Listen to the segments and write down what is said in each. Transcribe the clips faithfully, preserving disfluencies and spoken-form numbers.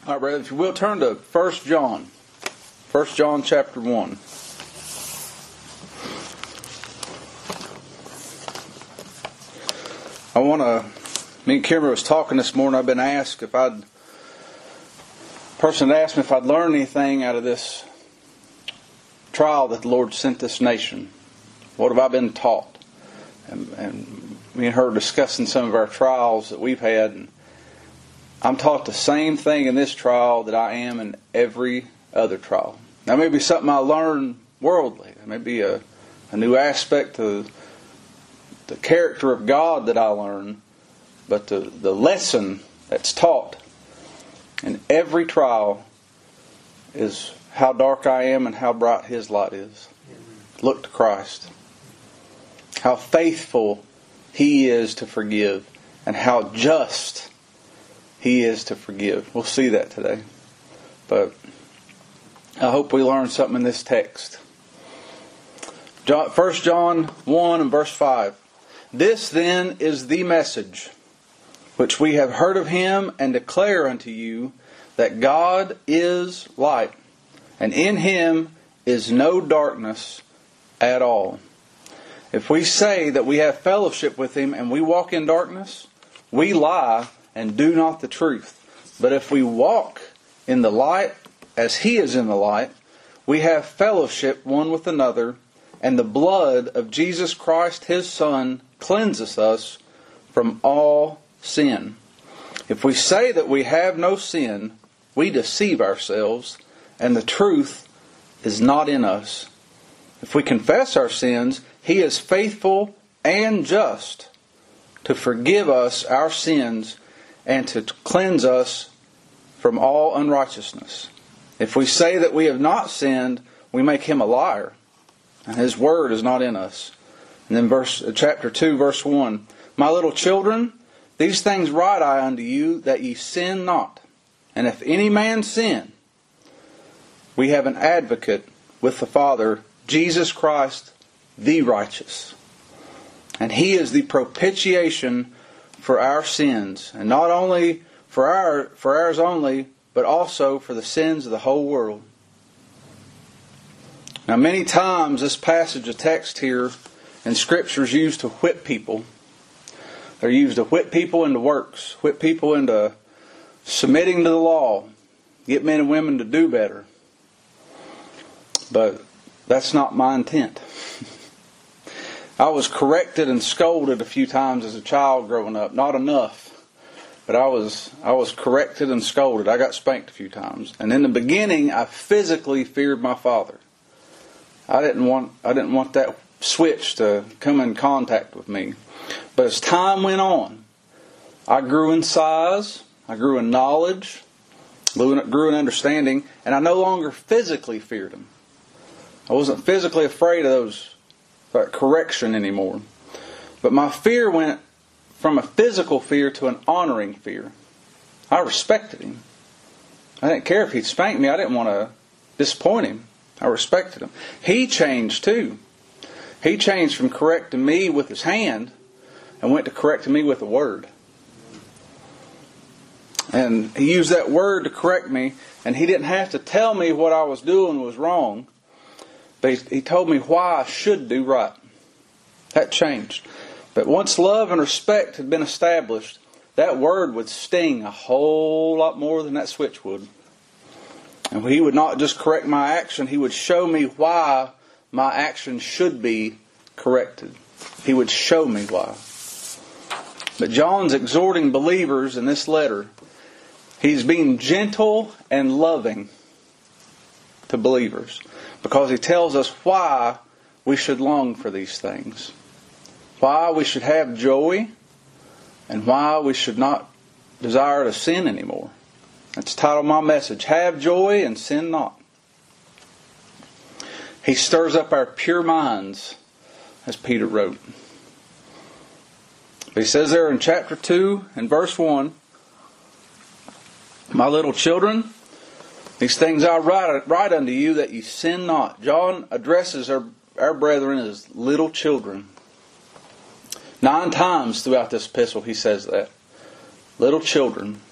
All right, brother, if you will, turn to First John. First John chapter one. I want to, me and Kimber was talking this morning. I've been asked if I'd, a person had asked me if I'd learned anything out of this trial that the Lord sent this nation. What have I been taught? And, and me and her discussing some of our trials that we've had. And I'm taught the same thing in this trial that I am in every other trial. Now, maybe something I learned worldly. It may be a, a new aspect to the character of God that I learn. But the, the lesson that's taught in every trial is how dark I am and how bright His light is. Look to Christ. How faithful He is to forgive and how just He is to forgive. We'll see that today. But I hope we learn something in this text. First John one and verse five. This then is the message which we have heard of Him and declare unto you, that God is light, and in Him is no darkness at all. If we say that we have fellowship with Him and we walk in darkness, we lie and do not the truth. But if we walk in the light as He is in the light, we have fellowship one with another, and the blood of Jesus Christ His Son cleanses us from all sin. If we say that we have no sin, we deceive ourselves, and the truth is not in us. If we confess our sins, He is faithful and just to forgive us our sins and to cleanse us from all unrighteousness. If we say that we have not sinned, we make Him a liar, and His word is not in us. And then verse chapter two, verse one. My little children, these things write I unto you, that ye sin not. And if any man sin, we have an advocate with the Father, Jesus Christ, the righteous. And He is the propitiation for our sins. And not only for our for ours only, but also for the sins of the whole world. Now, many times this passage of text here in Scripture is used to whip people. They're used to whip people into works, whip people into submitting to the law, get men and women to do better. But that's not my intent. I was corrected and scolded a few times as a child growing up. Not enough. But I was I was corrected and scolded. I got spanked a few times. And in the beginning, I physically feared my father. I didn't want I didn't want that switch to come in contact with me. But as time went on, I grew in size, I grew in knowledge, grew in understanding, and I no longer physically feared him. I wasn't physically afraid of those that correction anymore. But my fear went from a physical fear to an honoring fear. I respected him. I didn't care if he'd spanked me. I didn't want to disappoint him. I respected him. He changed too. He changed from correcting me with his hand and went to correcting me with a word. And he used that word to correct me, and he didn't have to tell me what I was doing was wrong, but he, he told me why I should do right. That changed. But once love and respect had been established, that word would sting a whole lot more than that switch would. And he would not just correct my action, he would show me why my action should be corrected. He would show me why. But John's exhorting believers in this letter. He's being gentle and loving to believers because he tells us why we should long for these things. Why we should have joy and why we should not desire to sin anymore. That's the title of my message. Have joy and sin not. He stirs up our pure minds, as Peter wrote. But he says there in chapter two and verse one, my little children, these things I write, write unto you that ye sin not. John addresses our, our brethren as little children. Nine times throughout this epistle he says that. Little children.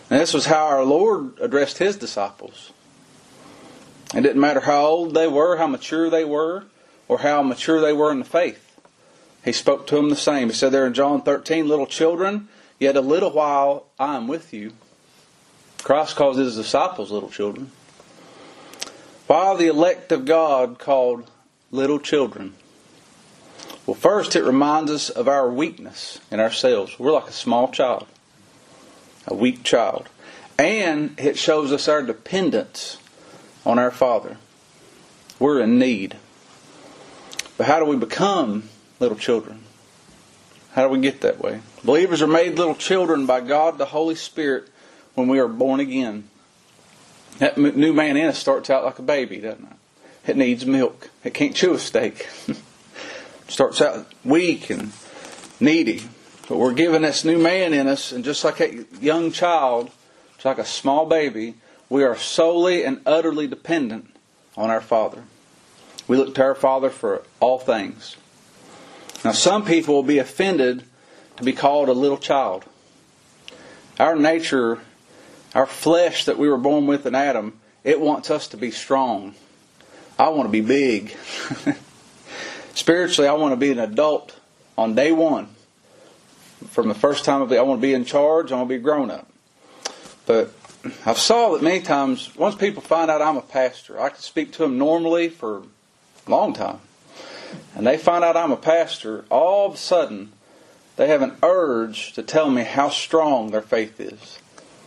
And this was how our Lord addressed His disciples. It didn't matter how old they were, how mature they were, or how mature they were in the faith. He spoke to them the same. He said there in John thirteen, little children, yet a little while I am with you. Christ calls His disciples little children. Why are the elect of God called little children? Well, first it reminds us of our weakness in ourselves. We're like a small child. A weak child. And it shows us our dependence on our Father. We're in need. But how do we become little children? How do we get that way? Believers are made little children by God the Holy Spirit when we are born again. That new man in us starts out like a baby, doesn't it? It needs milk. It can't chew a steak. Starts out weak and needy. But we're given this new man in us, and just like a young child, just like a small baby, we are solely and utterly dependent on our Father. We look to our Father for all things. Now, some people will be offended to be called a little child. Our nature, our flesh that we were born with in Adam, it wants us to be strong. I want to be big. Spiritually, I want to be an adult on day one. From the first time I want to be in charge, I want to be grown up. But I've saw that many times, once people find out I'm a pastor, I can speak to them normally for a long time. And they find out I'm a pastor, all of a sudden, they have an urge to tell me how strong their faith is.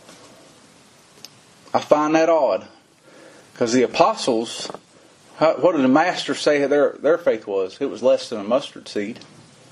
I find that odd. Because the apostles, how, what did the Master say their, their faith was? It was less than a mustard seed.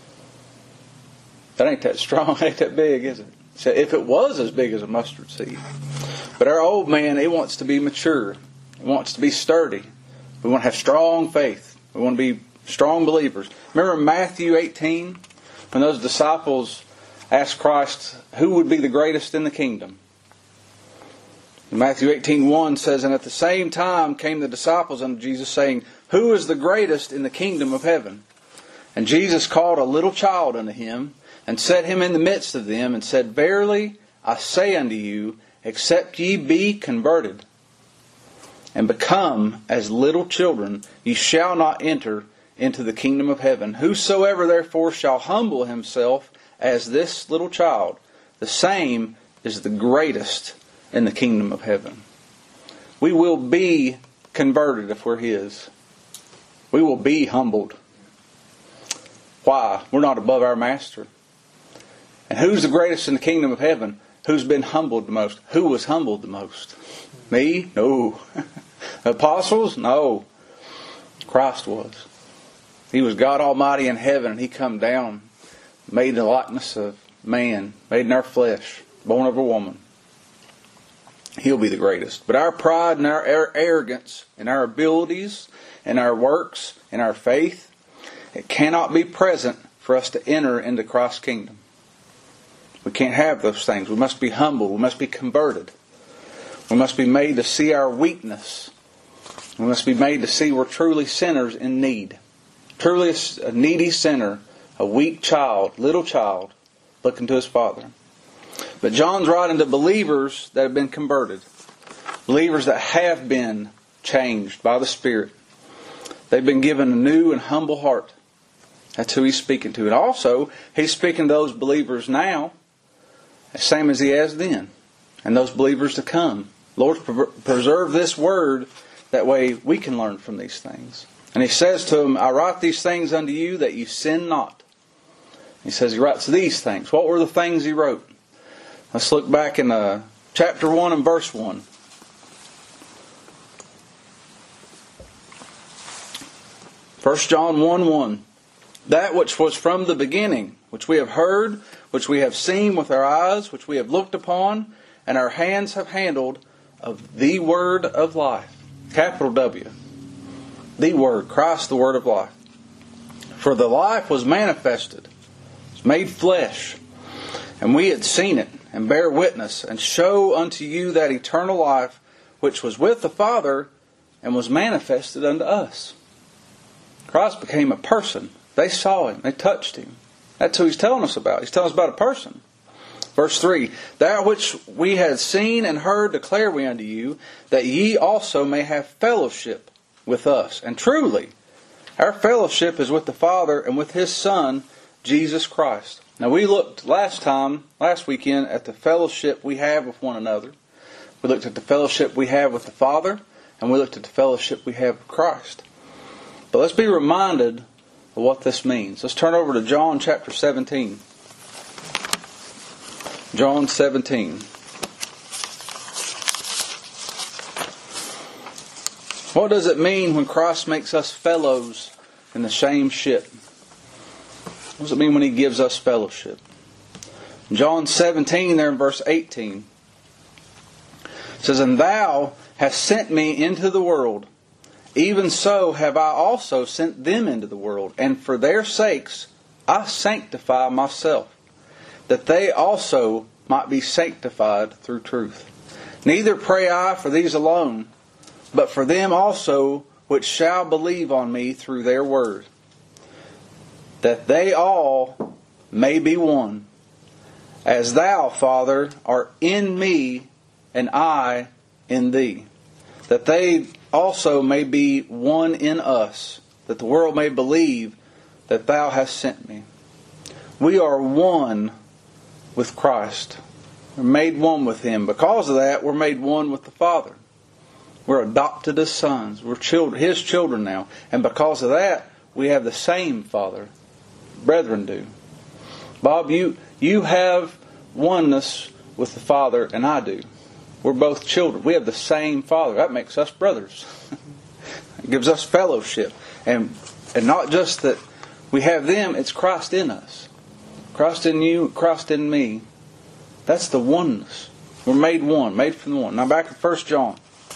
That ain't that strong, ain't that big, is it? So if it was as big as a mustard seed. But our old man, he wants to be mature. He wants to be sturdy. We want to have strong faith. We want to be strong believers. Remember Matthew eighteen? When those disciples asked Christ, who would be the greatest in the kingdom? Matthew eighteen one says, and at the same time came the disciples unto Jesus, saying, who is the greatest in the kingdom of heaven? And Jesus called a little child unto Him, and set him in the midst of them, and said, verily I say unto you, except ye be converted, and become as little children, ye shall not enter into the kingdom of heaven. Whosoever therefore shall humble himself as this little child, the same is the greatest in the kingdom of heaven. We will be converted if we're His. We will be humbled. Why? We're not above our Master. And who's the greatest in the kingdom of heaven? Who's been humbled the most? Who was humbled the most? Me? No. Apostles? No. Christ was. He was God Almighty in heaven, and He come down, made in the likeness of man, made in our flesh, born of a woman. He'll be the greatest. But our pride and our arrogance and our abilities and our works and our faith, it cannot be present for us to enter into Christ's kingdom. We can't have those things. We must be humble. We must be converted. We must be made to see our weakness. We must be made to see we're truly sinners in need. Truly a needy sinner, a weak child, little child, looking to his Father. But John's writing to believers that have been converted. Believers that have been changed by the Spirit. They've been given a new and humble heart. That's who he's speaking to. And also, he's speaking to those believers now, the same as he has then. And those believers to come. Lord, preserve this word, that way we can learn from these things. And he says to them, I write these things unto you that you sin not. He says he writes these things. What were the things he wrote? Let's look back in uh, chapter one and verse one. First John one one. That which was from the beginning, which we have heard, which we have seen with our eyes, which we have looked upon, and our hands have handled, of the word of life. Capital W. The Word, Christ, the Word of life. For the life was manifested, was made flesh, and we had seen it, and bear witness, and show unto you that eternal life, which was with the Father, and was manifested unto us. Christ became a person. They saw Him. They touched Him. That's who He's telling us about. He's telling us about a person. Verse three, that which we had seen and heard declare we unto you, that ye also may have fellowship with us. And truly, our fellowship is with the Father and with His Son, Jesus Christ. Now we looked last time, last weekend, at the fellowship we have with one another. We looked at the fellowship we have with the Father, and we looked at the fellowship we have with Christ. But let's be reminded of what this means. Let's turn over to John chapter seventeen. John seventeen. What does it mean when Christ makes us fellows in the same ship? What does it mean when He gives us fellowship? John seventeen, there in verse eighteen, it says, and thou hast sent me into the world, even so have I also sent them into the world, and for their sakes I sanctify myself, that they also might be sanctified through truth. Neither pray I for these alone, but for them also which shall believe on me through their word, that they all may be one, as thou, Father, art in me, and I in thee, that they also may be one in us, that the world may believe that thou hast sent me. We are one with Christ. We're made one with Him. Because of that, we're made one with the Father. We're adopted as sons. We're children, His children now. And because of that, we have the same Father. Brethren do. Bob, you, you have oneness with the Father, and I do. We're both children. We have the same Father. That makes us brothers. It gives us fellowship. And, and not just that we have them, it's Christ in us. Christ in you, Christ in me. That's the oneness. We're made one, made from one. Now back to First John.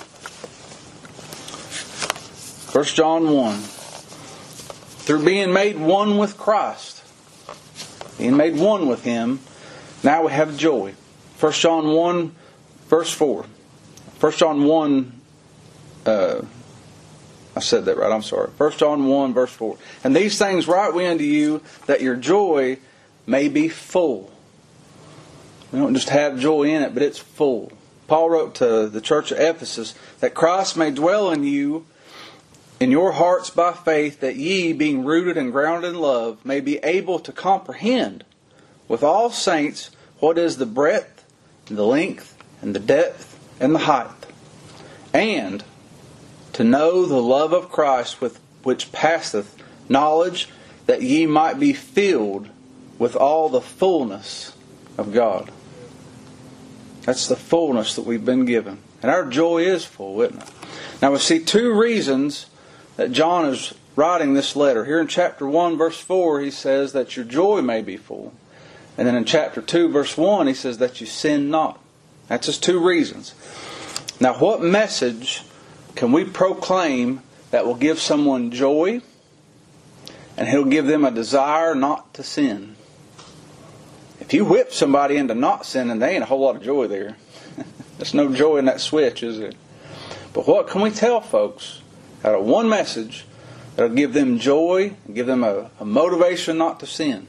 First John one. Through being made one with Christ, being made one with Him, now we have joy. First John one, verse four. First John one, uh, I said that right, I'm sorry. First John one, verse four. And these things write we unto you, that your joy may be full. We don't just have joy in it, but it's full. Paul wrote to the church of Ephesus, that Christ may dwell in you, in your hearts by faith, that ye, being rooted and grounded in love, may be able to comprehend with all saints what is the breadth, and the length, and the depth, and the height, and to know the love of Christ with which passeth knowledge, that ye might be filled with all the fullness of God. That's the fullness that we've been given. And our joy is full, isn't it? Now we see two reasons that John is writing this letter. Here in chapter one, verse four, he says that your joy may be full. And then in chapter two, verse one, he says that you sin not. That's just two reasons. Now, what message can we proclaim that will give someone joy and he'll give them a desire not to sin? If you whip somebody into not sinning, there ain't a whole lot of joy there. There's no joy in that switch, is there? But what can we tell folks out of one message that will give them joy and give them a, a motivation not to sin?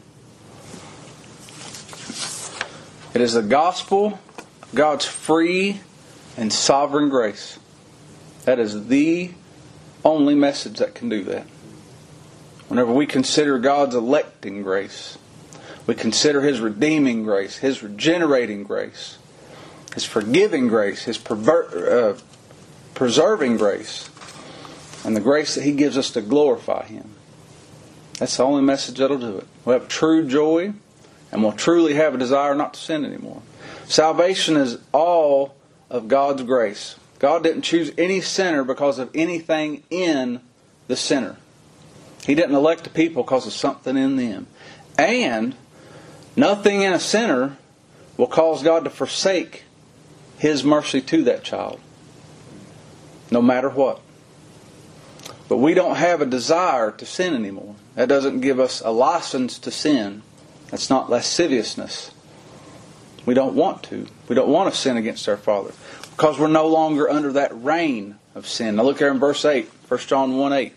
It is the gospel, God's free and sovereign grace. That is the only message that can do that. Whenever we consider God's electing grace, we consider His redeeming grace, His regenerating grace, His forgiving grace, His perver- uh, preserving grace, and the grace that He gives us to glorify Him. That's the only message that'll do it. We'll have true joy, and we'll truly have a desire not to sin anymore. Salvation is all of God's grace. God didn't choose any sinner because of anything in the sinner. He didn't elect a people because of something in them. And nothing in a sinner will cause God to forsake His mercy to that child, no matter what. But we don't have a desire to sin anymore. That doesn't give us a license to sin. That's not lasciviousness. We don't want to. We don't want to sin against our Father because we're no longer under that reign of sin. Now look there in verse eight, First John one eight.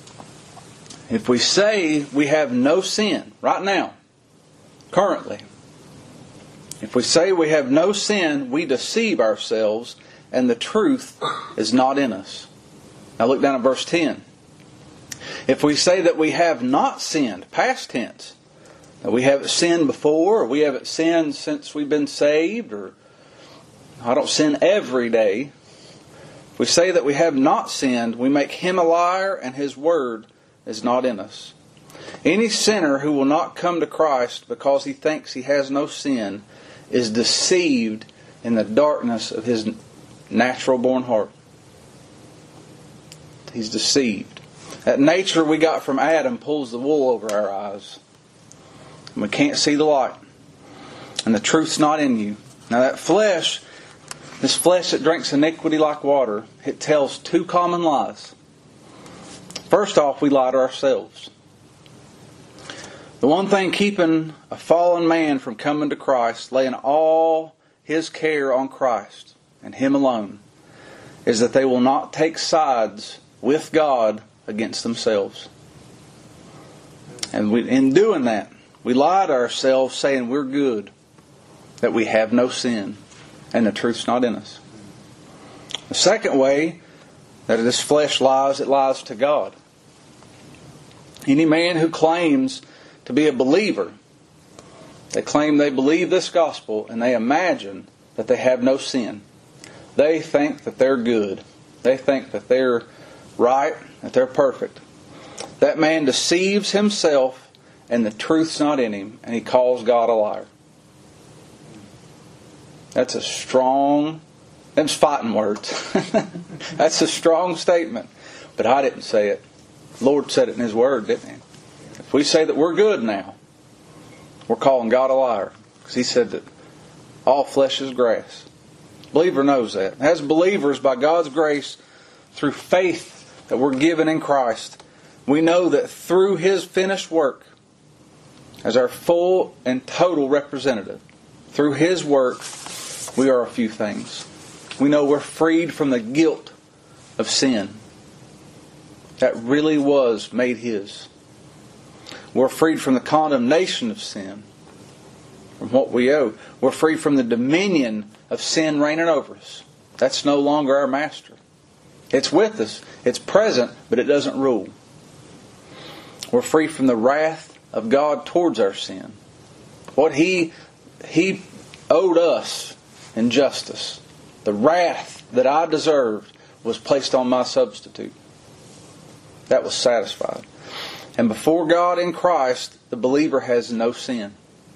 If we say we have no sin right now, currently, If we say we have no sin, we deceive ourselves, and the truth is not in us. Now look down at verse ten. If we say that we have not sinned, past tense, that we haven't sinned before, or we haven't sinned since we've been saved, or I don't sin every day. If we say that we have not sinned, we make Him a liar, and His word is not in us. Any sinner who will not come to Christ because he thinks he has no sin is deceived in the darkness of his natural born heart. He's deceived. That nature we got from Adam pulls the wool over our eyes. And we can't see the light. And the truth's not in you. Now that flesh, this flesh that drinks iniquity like water, it tells two common lies. First off, we lie to ourselves. The one thing keeping a fallen man from coming to Christ, laying all his care on Christ and Him alone, is that they will not take sides with God against themselves. And we, in doing that, we lie to ourselves saying we're good, that we have no sin, and the truth's not in us. The second way that this flesh lies, it lies to God. Any man who claims to be a believer, they claim they believe this gospel and they imagine that they have no sin. They think that they're good. They think that they're right, that they're perfect. That man deceives himself and the truth's not in him, and he calls God a liar. That's a strong, them's fighting words. That's a strong statement. But I didn't say it. The Lord said it in His Word, didn't He? If we say that we're good now, we're calling God a liar. Because He said that all flesh is grass. The believer knows that. As believers, by God's grace, through faith that we're given in Christ, we know that through His finished work, as our full and total representative, through His work, we are a few things. We know we're freed from the guilt of sin. That really was made His. We're freed from the condemnation of sin, from what we owe. We're freed from the dominion of sin reigning over us. That's no longer our master. It's with us. It's present, but it doesn't rule. We're free from the wrath of God towards our sin. What He, He owed us in justice, the wrath that I deserved, was placed on my substitute. That was satisfied. And before God in Christ, the believer has no sin.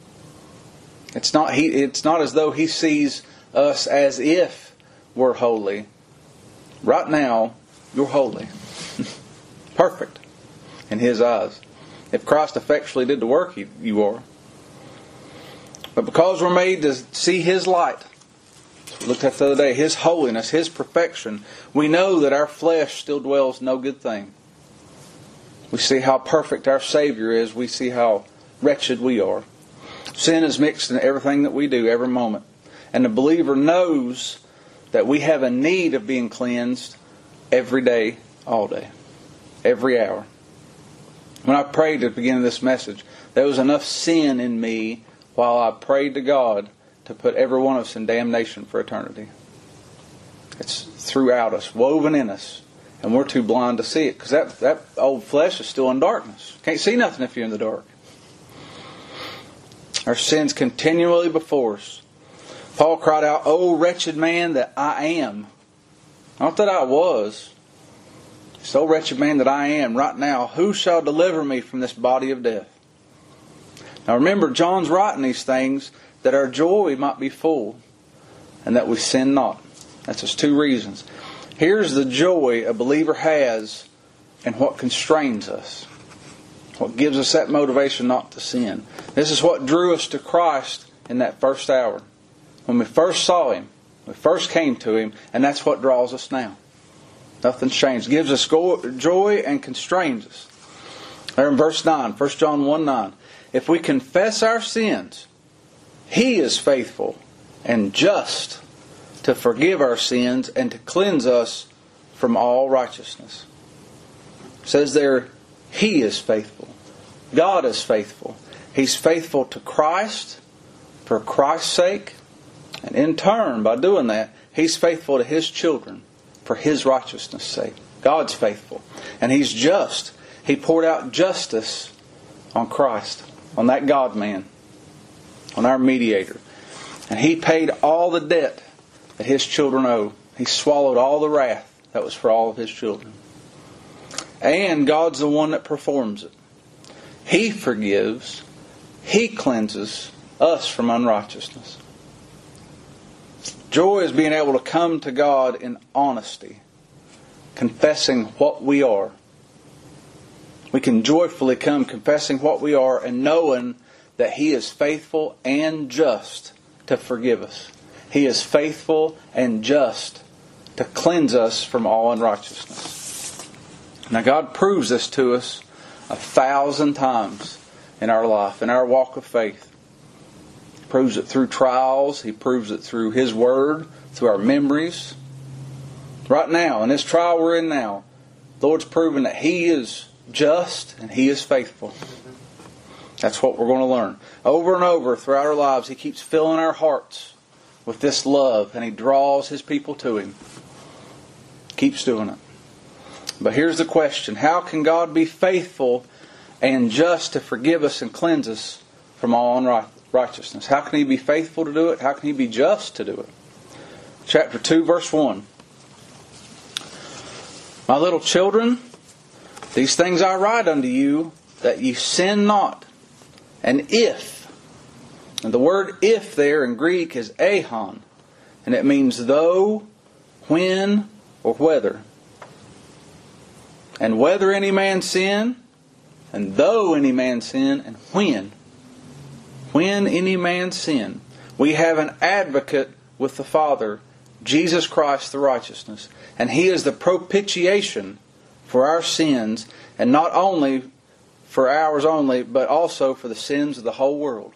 It's not he. It's not as though He sees us as if we're holy. Right now, you're holy. Perfect in His eyes. If Christ effectually did the work, you are. But because we're made to see His light, we looked at the other day, His holiness, His perfection, we know that our flesh still dwells no good thing. We see how perfect our Savior is. We see how wretched we are. Sin is mixed in everything that we do, every moment. And the believer knows that we have a need of being cleansed every day, all day, every hour. When I prayed at the beginning of this message, there was enough sin in me while I prayed to God to put every one of us in damnation for eternity. It's throughout us, woven in us. And we're too blind to see it. Because that, that old flesh is still in darkness. Can't see nothing if you're in the dark. Our sin's continually before us. Paul cried out, "O wretched man that I am." Not that I was. It's, "O wretched man that I am right now. Who shall deliver me from this body of death?" Now remember, John's writing these things that our joy might be full and that we sin not. That's just two reasons. Here's the joy a believer has and what constrains us. What gives us that motivation not to sin. This is what drew us to Christ in that first hour. When we first saw Him, we first came to Him, and that's what draws us now. Nothing's changed. It gives us joy and constrains us. There in verse nine, First John one nine. If we confess our sins, He is faithful and just to forgive our sins and to cleanse us from all righteousness. It says there, He is faithful. God is faithful. He's faithful to Christ, for Christ's sake. And in turn, by doing that, He's faithful to His children for His righteousness' sake. God's faithful. And He's just. He poured out justice on Christ, on that God-man, on our mediator. And He paid all the debt that His children owe. He swallowed all the wrath that was for all of His children. And God's the one that performs it. He forgives. He cleanses us from unrighteousness. Joy is being able to come to God in honesty, confessing what we are. We can joyfully come confessing what we are and knowing that He is faithful and just to forgive us. He is faithful and just to cleanse us from all unrighteousness. Now God proves this to us a thousand times in our life, in our walk of faith. He proves it through trials. He proves it through His Word, through our memories. Right now, in this trial we're in now, the Lord's proven that He is just and He is faithful. That's what we're going to learn. Over and over throughout our lives, He keeps filling our hearts with this love, and He draws His people to Him. Keeps doing it. But here's the question. How can God be faithful and just to forgive us and cleanse us from all unrighteousness? How can He be faithful to do it? How can He be just to do it? Chapter two, verse one. My little children, these things I write unto you, that ye sin not. And if, and the word if there in Greek is ahon, and it means though, when, or whether. And whether any man sin, and though any man sin, and when. When any man sin. We have an advocate with the Father, Jesus Christ the righteousness. And He is the propitiation for our sins, and not only for ours only, but also for the sins of the whole world.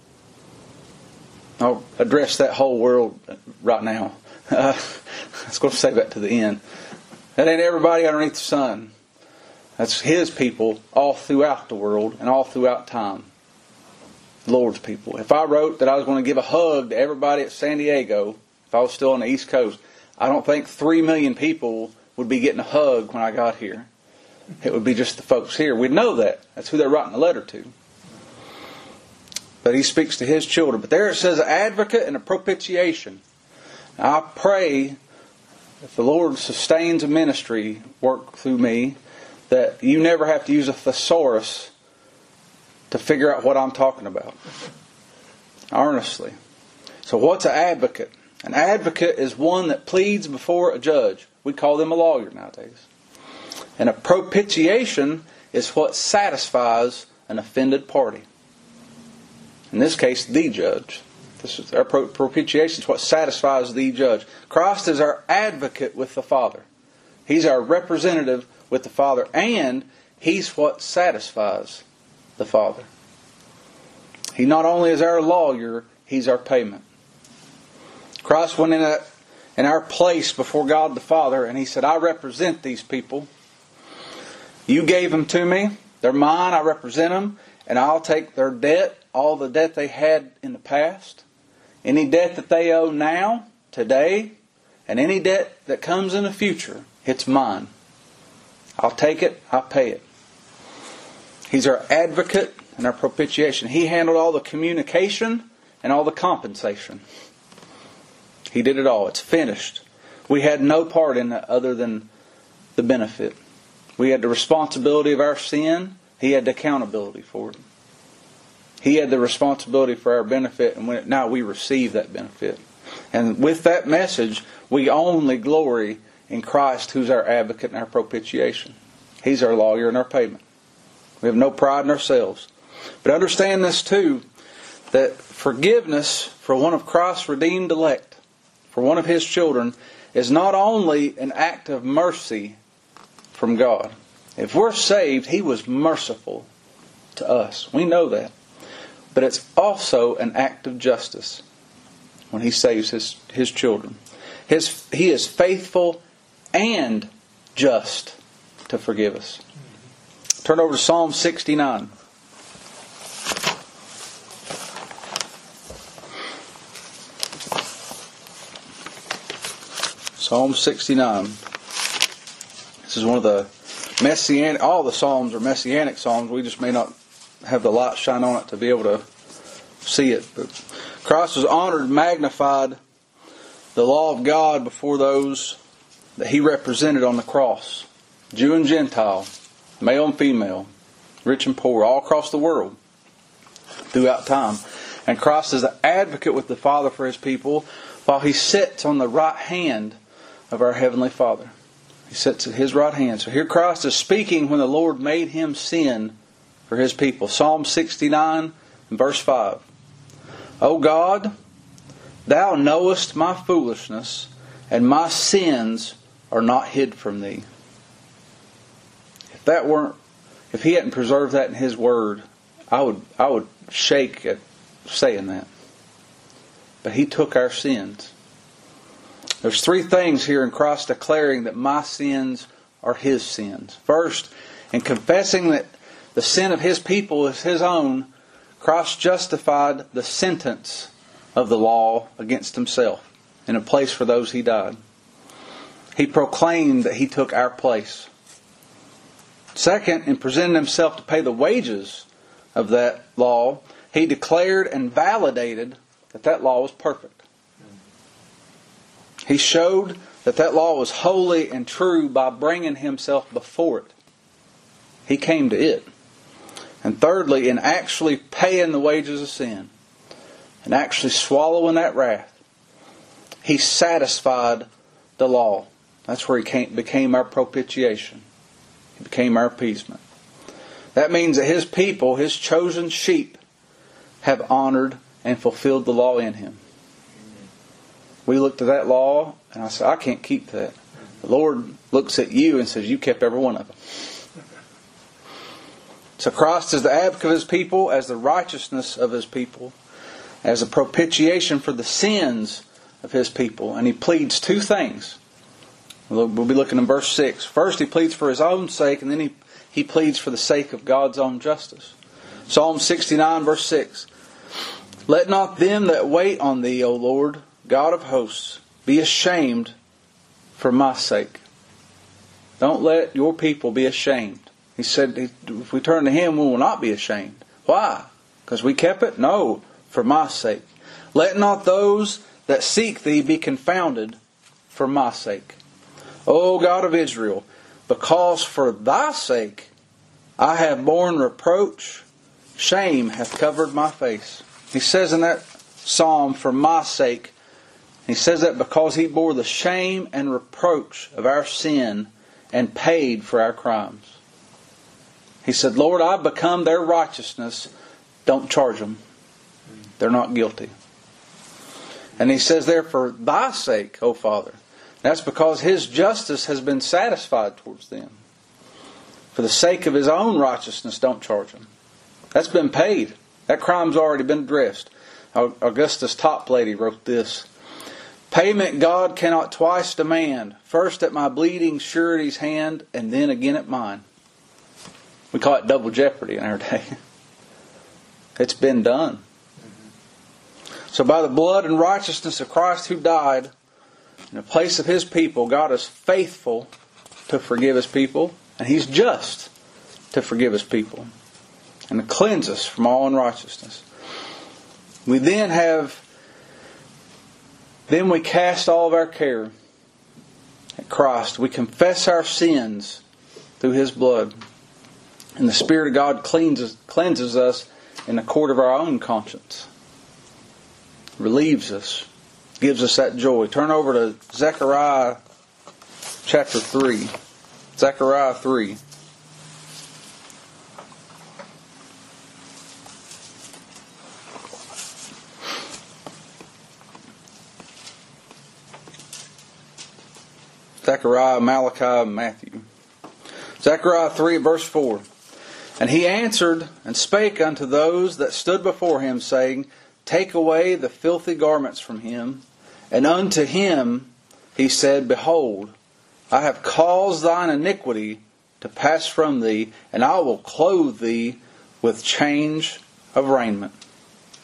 I'll address that whole world right now. Uh, I was going to say that to the end. That ain't everybody underneath the sun. That's His people all throughout the world and all throughout time. The Lord's people. If I wrote that I was going to give a hug to everybody at San Diego, if I was still on the East Coast, I don't think three million people would be getting a hug when I got here. It would be just the folks here. We'd know that. That's who they're writing the letter to. But He speaks to His children. But there it says an advocate and a propitiation. Now, I pray, if the Lord sustains a ministry work through me, that you never have to use a thesaurus to figure out what I'm talking about. Earnestly. So what's an advocate? An advocate is one that pleads before a judge. We call them a lawyer nowadays. And a propitiation is what satisfies an offended party. In this case, the judge. This is our propitiation is what satisfies the judge. Christ is our advocate with the Father. He's our representative with the Father, and He's what satisfies the Father. He not only is our lawyer, He's our payment. Christ went in, a, in our place before God the Father, and He said, I represent these people. You gave them to me. They're mine. I represent them. And I'll take their debt, all the debt they had in the past, any debt that they owe now, today, and any debt that comes in the future. It's mine. I'll take it. I'll pay it. He's our advocate and our propitiation. He handled all the communication and all the compensation. He did it all. It's finished. We had no part in it other than the benefit. We had the responsibility of our sin. He had the accountability for it. He had the responsibility for our benefit, and when, now we receive that benefit. And with that message, we only glory in Christ, who's our advocate and our propitiation. He's our lawyer and our payment. We have no pride in ourselves. But understand this too, that forgiveness for one of Christ's redeemed elect, for one of His children, is not only an act of mercy from God. If we're saved, He was merciful to us. We know that. But it's also an act of justice when He saves His, his children. His, he is faithful and just to forgive us. Turn over to Psalm sixty-nine. Psalm sixty-nine. This is one of the messianic, all the Psalms are messianic Psalms. We just may not have the light shine on it to be able to see it. But Christ was honored and magnified the law of God before those that He represented on the cross. Jew and Gentile, male and female, rich and poor, all across the world, throughout time. And Christ is the advocate with the Father for His people, while He sits on the right hand of our Heavenly Father. He sits at His right hand. So here Christ is speaking when the Lord made Him sin for His people. Psalm sixty-nine and verse five. O God, Thou knowest my foolishness, and my sins are not hid from Thee. If that weren't, if He hadn't preserved that in His Word, I would, I would shake at saying that. But He took our sins. There's three things here in Christ declaring that my sins are His sins. First, in confessing that the sin of His people is His own, Christ justified the sentence of the law against Himself in a place for those He died. He proclaimed that He took our place. Second, in presenting Himself to pay the wages of that law, He declared and validated that that law was perfect. He showed that that law was holy and true by bringing Himself before it. He came to it. And thirdly, in actually paying the wages of sin and actually swallowing that wrath, He satisfied the law. That's where He came, became our propitiation. He became our appeasement. That means that His people, His chosen sheep, have honored and fulfilled the law in Him. We looked at that law and I said, I can't keep that. The Lord looks at you and says, you kept every one of them. So Christ is the advocate of His people, as the righteousness of His people, as a propitiation for the sins of His people. And He pleads two things. We'll be looking in verse six. First, He pleads for His own sake, and then He, he pleads for the sake of God's own justice. Psalm sixty-nine, verse six. Let not them that wait on Thee, O Lord, God of hosts, be ashamed for my sake. Don't let your people be ashamed. He said, if we turn to Him, we will not be ashamed. Why? Because we kept it? No, for my sake. Let not those that seek Thee be confounded for my sake. O God of Israel, because for Thy sake I have borne reproach, shame hath covered my face. He says in that psalm, for my sake. He says that because He bore the shame and reproach of our sin and paid for our crimes. He said, Lord, I've become their righteousness. Don't charge them. They're not guilty. And He says there, for Thy sake, O Father. That's because His justice has been satisfied towards them. For the sake of His own righteousness, don't charge them. That's been paid. That crime's already been addressed. Augustus Toplady wrote this. Payment God cannot twice demand, first at my bleeding surety's hand, and then again at mine. We call it double jeopardy in our day. It's been done. So by the blood and righteousness of Christ who died in the place of His people, God is faithful to forgive His people, and He's just to forgive His people and to cleanse us from all unrighteousness. We then have, then we cast all of our care at Christ. We confess our sins through His blood. And the Spirit of God cleanses, cleanses us in the court of our own conscience. Relieves us. Gives us that joy. Turn over to Zechariah chapter three. Zechariah three. Zechariah, Malachi, Matthew. Zechariah three, verse four. And he answered and spake unto those that stood before him, saying, Take away the filthy garments from him. And unto him he said, Behold, I have caused thine iniquity to pass from thee, and I will clothe thee with change of raiment.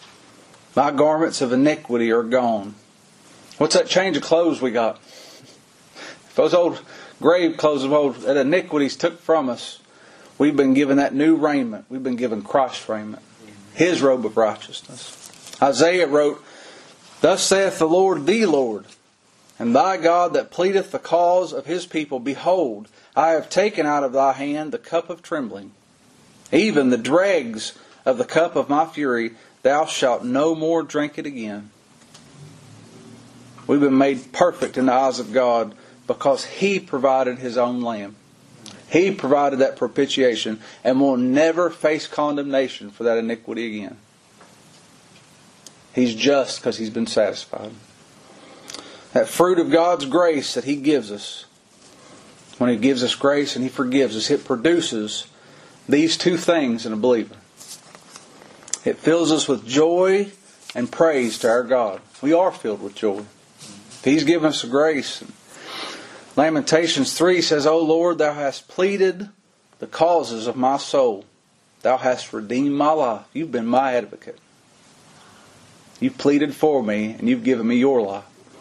My garments of iniquity are gone. What's that change of clothes we got? Those old grave clothes of old that iniquities took from us, we've been given that new raiment. We've been given Christ's raiment, His robe of righteousness. Isaiah wrote, "Thus saith the Lord, the Lord, and thy God that pleadeth the cause of His people. Behold, I have taken out of thy hand the cup of trembling, even the dregs of the cup of my fury. Thou shalt no more drink it again." We've been made perfect in the eyes of God because He provided His own Lamb. He provided that propitiation, and will never face condemnation for that iniquity again. He's just because He's been satisfied. That fruit of God's grace that He gives us, when He gives us grace and He forgives us, it produces these two things in a believer. It fills us with joy and praise to our God. We are filled with joy. He's given us grace. Lamentations three says, "O Lord, Thou hast pleaded the causes of my soul. Thou hast redeemed my life." You've been my advocate. You've pleaded for me, and You've given me Your life.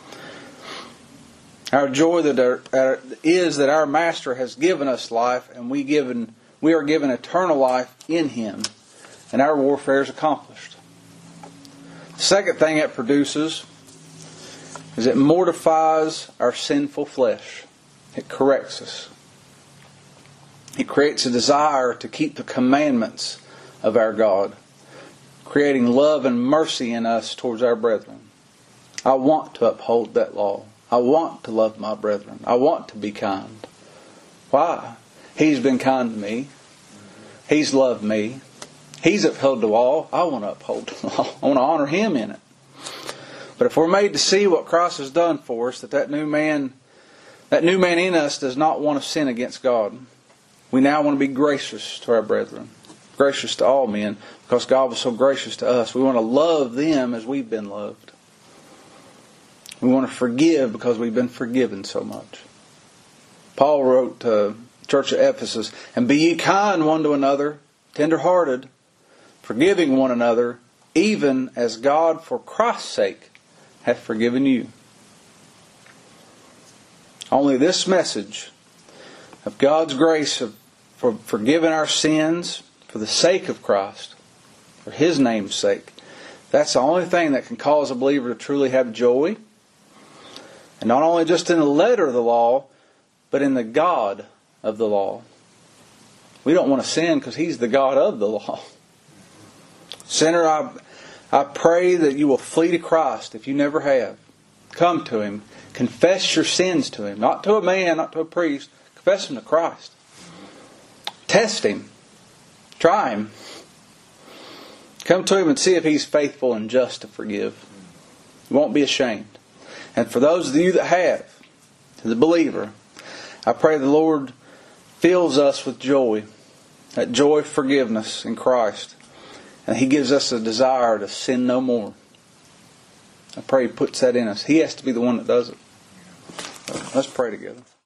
Our joy that are, are, is that our Master has given us life, and we given we are given eternal life in Him, and our warfare is accomplished. The second thing it produces is it mortifies our sinful flesh. It corrects us. It creates a desire to keep the commandments of our God, creating love and mercy in us towards our brethren. I want to uphold that law. I want to love my brethren. I want to be kind. Why? He's been kind to me. He's loved me. He's upheld the law. I want to uphold the law. I want to honor Him in it. But if we're made to see what Christ has done for us, that that new man, that new man in us does not want to sin against God, we now want to be gracious to our brethren, gracious to all men, because God was so gracious to us. We want to love them as we've been loved. We want to forgive because we've been forgiven so much. Paul wrote to the church of Ephesus, "And be ye kind one to another, tender-hearted, forgiving one another, even as God for Christ's sake hath forgiven you." Only this message of God's grace of, for forgiving our sins for the sake of Christ, for His name's sake, that's the only thing that can cause a believer to truly have joy. And not only just in the letter of the law, but in the God of the law. We don't want to sin because He's the God of the law. Sinner, I, I pray that you will flee to Christ if you never have. Come to Him. Confess your sins to Him. Not to a man, not to a priest. Confess them to Christ. Test Him. Try Him. Come to Him and see if He's faithful and just to forgive. You won't be ashamed. And for those of you that have, to the believer, I pray the Lord fills us with joy. That joy of forgiveness in Christ. And He gives us a desire to sin no more. I pray He puts that in us. He has to be the one that does it. Let's pray together.